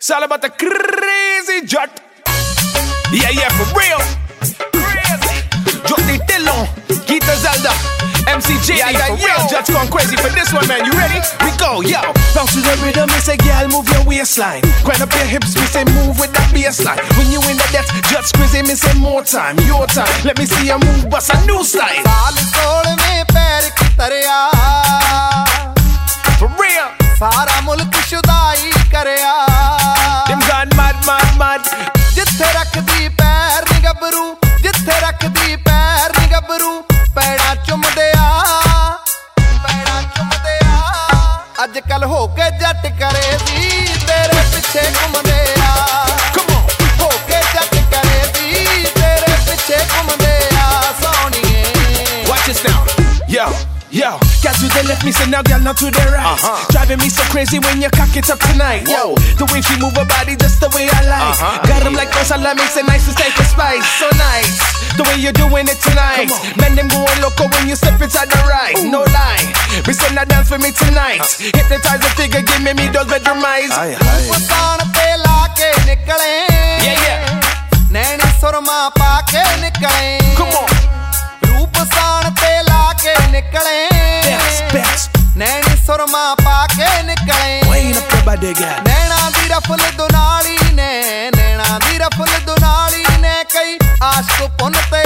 It's all about the crazy jut. Yeah, for real. Crazy. Jut the Dillon, Gita Zelda, MCJ, for real. Jut's gone crazy for this one, man. You ready? We go, yo. Bounce to the rhythm, me say, girl, move your waistline. Grind up your hips, me say, move with that bassline. When you in the depth, Jut's crazy, me say, more time, your time. Let me see you move, bust a new style. For real. सारा मुल्क शुदाई करया Them gone mad जिथे रख दी पैर नी गबरू जिथे रख दी पैर नी गबरू पैड़ा चुमदे अजकल हो के जट करे दी तेरे पिछे घुमदे हो के जट करे दी तेरे पिछे घुमदे सोनिए. Watch this now, yo. Girl to the left, me say now, girl not to the right. Driving me so crazy when you cock it up tonight. Yo, the way she move her body, just the way I like. Got them like masala, makes it nice to take a spice. So nice, the way you're doing it tonight. Man, them going loco when you step inside the ride. No lie, me say now dance for me tonight. Hypnotize the figure, give me those bedroom eyes. Pathan पे लाके निकले नैनी सुरमा पाके निकले. Come on. रूप सान पे लाके निकले नैनी सुरमा पाके निकले. नैना दी रफल दुनाली ने कई आशिक पुनते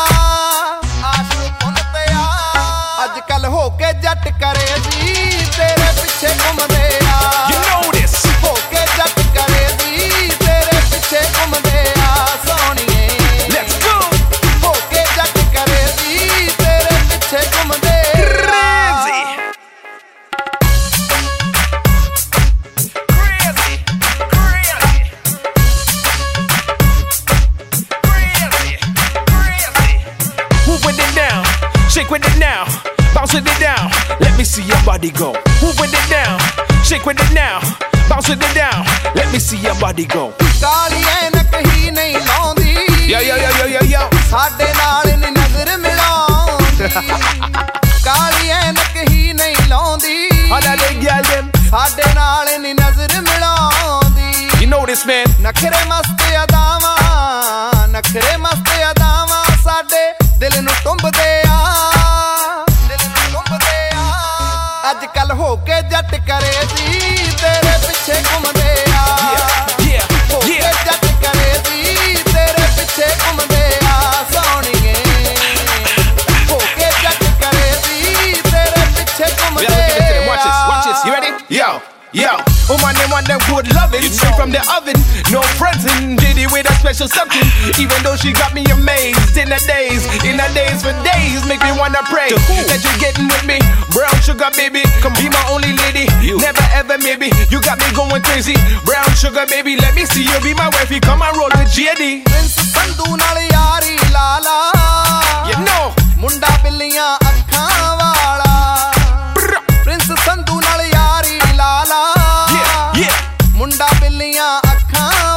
अजकल हो के जट करे दी तेरे पिछे घुमदे हो के जट करे दी तेरे पिछे घुमदे सोनिए. Let's go. हो के जट करे दी तेरे पिछे घुमदे Shake with it now, bounce with it down. Let me see your body go. Move with it down, shake with it now, bounce with it down. Let me see your body go. काली ऐनक ही नहीं लाउंदी Yo. साडे नाल नी नजर मिलाउंदी. काली ऐनक ही नहीं लाउंदी All that they girl them. साडे नाल नी नजर मिलाउंदी. You know this, man. नखरे मस्त अदावां साडे दिल नू टुंबदे अजकल हो के जट करे दी तेरे पिछे घुमदे हो के जट करे दी तेरे पिछे घुमदे सोनिए. हो के जट करे दी तेरे पिछे घुमदे. Watch this. You ready? Yo. Woman, them want them good loving, straight from the oven. No frontin', Diddy with a special something. Even though she got me amazed in the days for days, make me wanna pray that you're getting with me. Brown sugar, baby, come be my only lady. Never ever, maybe you got me going crazy. Brown sugar, baby, let me see you be my wifey. Come and roll with JD. Prince Sandhu नाल यारी लाला, You know, मुंडा बिल्लियां अखां वाला. Prince Sandhu नाल यारी लाला, yeah. मुंडा बिल्लियां अखां